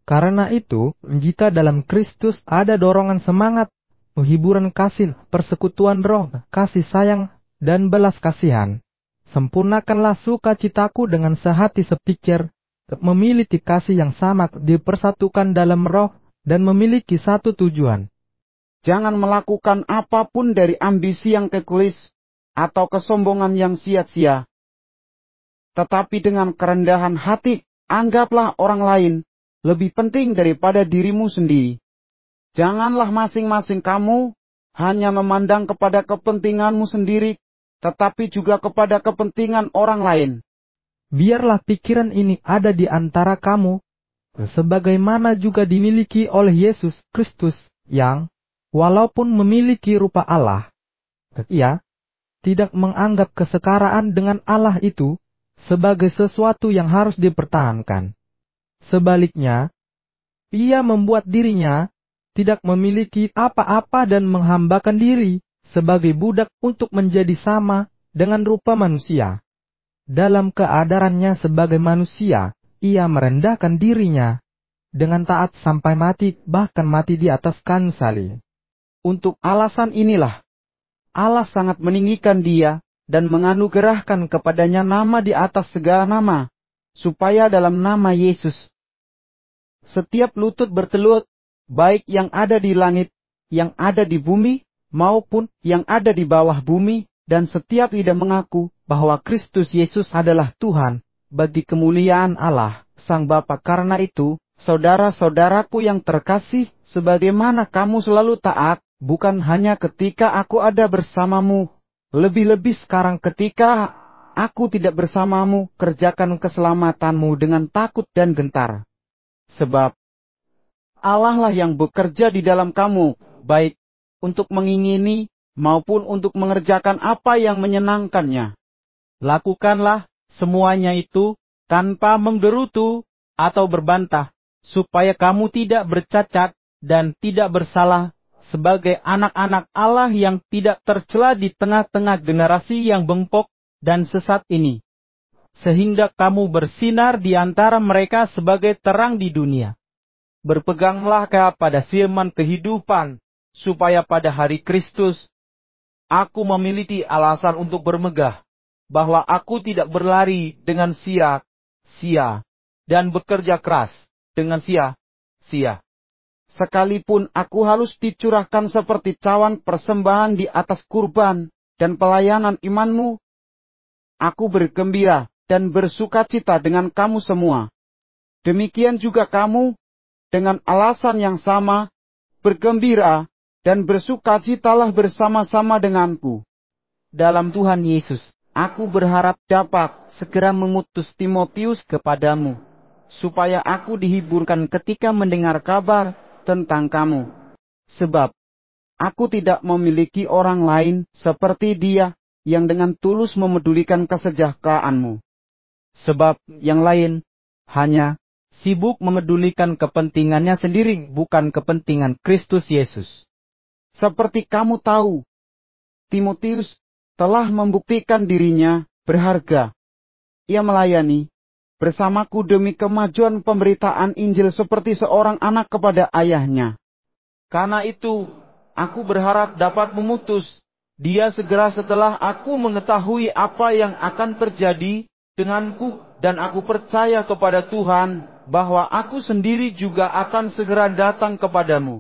Karena itu, jika dalam Kristus ada dorongan semangat, hiburan kasih, persekutuan roh, kasih sayang, dan belas kasihan, sempurnakanlah sukacitaku dengan sehati sepikir, memiliki kasih yang sama, dipersatukan dalam roh, dan memiliki satu tujuan. Jangan melakukan apapun dari ambisi yang egois atau kesombongan yang sia-sia. Tetapi dengan kerendahan hati, anggaplah orang lain lebih penting daripada dirimu sendiri. Janganlah masing-masing kamu hanya memandang kepada kepentinganmu sendiri, tetapi juga kepada kepentingan orang lain. Biarlah pikiran ini ada di antara kamu, sebagaimana juga dimiliki oleh Yesus Kristus, yang, walaupun memiliki rupa Allah, ia tidak menganggap kesetaraan dengan Allah itu sebagai sesuatu yang harus dipertahankan. Sebaliknya, ia membuat dirinya tidak memiliki apa-apa dan menghambakan diri sebagai budak untuk menjadi sama dengan rupa manusia. Dalam keadarannya sebagai manusia, ia merendahkan dirinya dengan taat sampai mati, bahkan mati di atas kayu salib. Untuk alasan inilah, Allah sangat meninggikan dia dan menganugerahkan kepadanya nama di atas segala nama, supaya dalam nama Yesus setiap lutut bertelut, baik yang ada di langit, yang ada di bumi, maupun yang ada di bawah bumi, dan setiap lidah mengaku bahwa Kristus Yesus adalah Tuhan, bagi kemuliaan Allah, Sang Bapa. Karena itu, saudara-saudaraku yang terkasih, sebagaimana kamu selalu taat, bukan hanya ketika aku ada bersamamu, lebih-lebih sekarang ketika aku tidak bersamamu, kerjakan keselamatanmu dengan takut dan gentar. Sebab Allah lah yang bekerja di dalam kamu, baik untuk mengingini maupun untuk mengerjakan apa yang menyenangkannya. Lakukanlah semuanya itu tanpa menggerutu atau berbantah, supaya kamu tidak bercacat dan tidak bersalah sebagai anak-anak Allah yang tidak tercela di tengah-tengah generasi yang bengkok dan sesat ini. Sehingga kamu bersinar di antara mereka sebagai terang di dunia. Berpeganglah kepada firman kehidupan, supaya pada hari Kristus, aku memiliki alasan untuk bermegah, bahwa aku tidak berlari dengan sia-sia, dan bekerja keras dengan sia-sia. Sekalipun aku harus dicurahkan seperti cawan persembahan di atas kurban dan pelayanan imanmu, aku bergembira dan bersukacita dengan kamu semua. Demikian juga kamu, dengan alasan yang sama, bergembira dan bersukacitalah bersama-sama denganku. Dalam Tuhan Yesus, aku berharap dapat segera mengutus Timotius kepadamu, supaya aku dihiburkan ketika mendengar kabar tentang kamu. Sebab aku tidak memiliki orang lain seperti dia yang dengan tulus memedulikan kesejahteraanmu. Sebab yang lain hanya sibuk memedulikan kepentingannya sendiri, bukan kepentingan Kristus Yesus. Seperti kamu tahu, Timotius telah membuktikan dirinya berharga. Ia melayani bersamaku demi kemajuan pemberitaan Injil seperti seorang anak kepada ayahnya. Karena itu, aku berharap dapat memutus dia segera setelah aku mengetahui apa yang akan terjadi denganku, dan aku percaya kepada Tuhan bahwa aku sendiri juga akan segera datang kepadamu.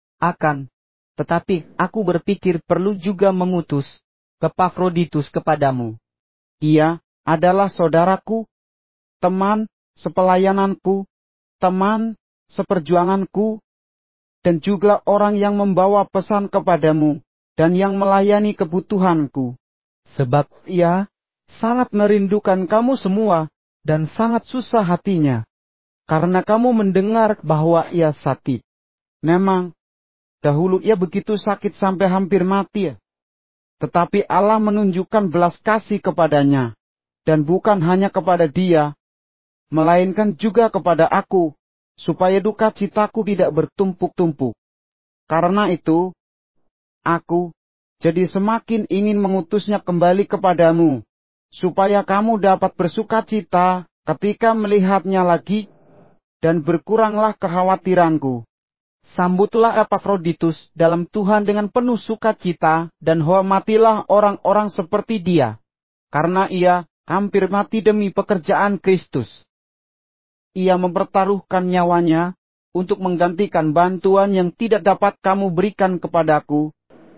Tetapi aku berpikir perlu juga mengutus Epafroditus kepadamu. Ia adalah saudaraku, teman sepelayananku, teman seperjuanganku, dan juga orang yang membawa pesan kepadamu, dan yang melayani kebutuhanku. Sebab ia sangat merindukan kamu semua, dan sangat susah hatinya, karena kamu mendengar bahwa ia sakit. Memang, dahulu ia begitu sakit sampai hampir mati. Tetapi Allah menunjukkan belas kasih kepadanya, dan bukan hanya kepada dia, melainkan juga kepada aku, supaya duka citaku tidak bertumpuk-tumpuk. Karena itu, aku jadi semakin ingin mengutusnya kembali kepadamu, supaya kamu dapat bersukacita ketika melihatnya lagi, dan berkuranglah kekhawatiranku. Sambutlah Epafroditus dalam Tuhan dengan penuh sukacita, dan hormatilah orang-orang seperti dia, karena ia hampir mati demi pekerjaan Kristus. Ia mempertaruhkan nyawanya untuk menggantikan bantuan yang tidak dapat kamu berikan kepadaku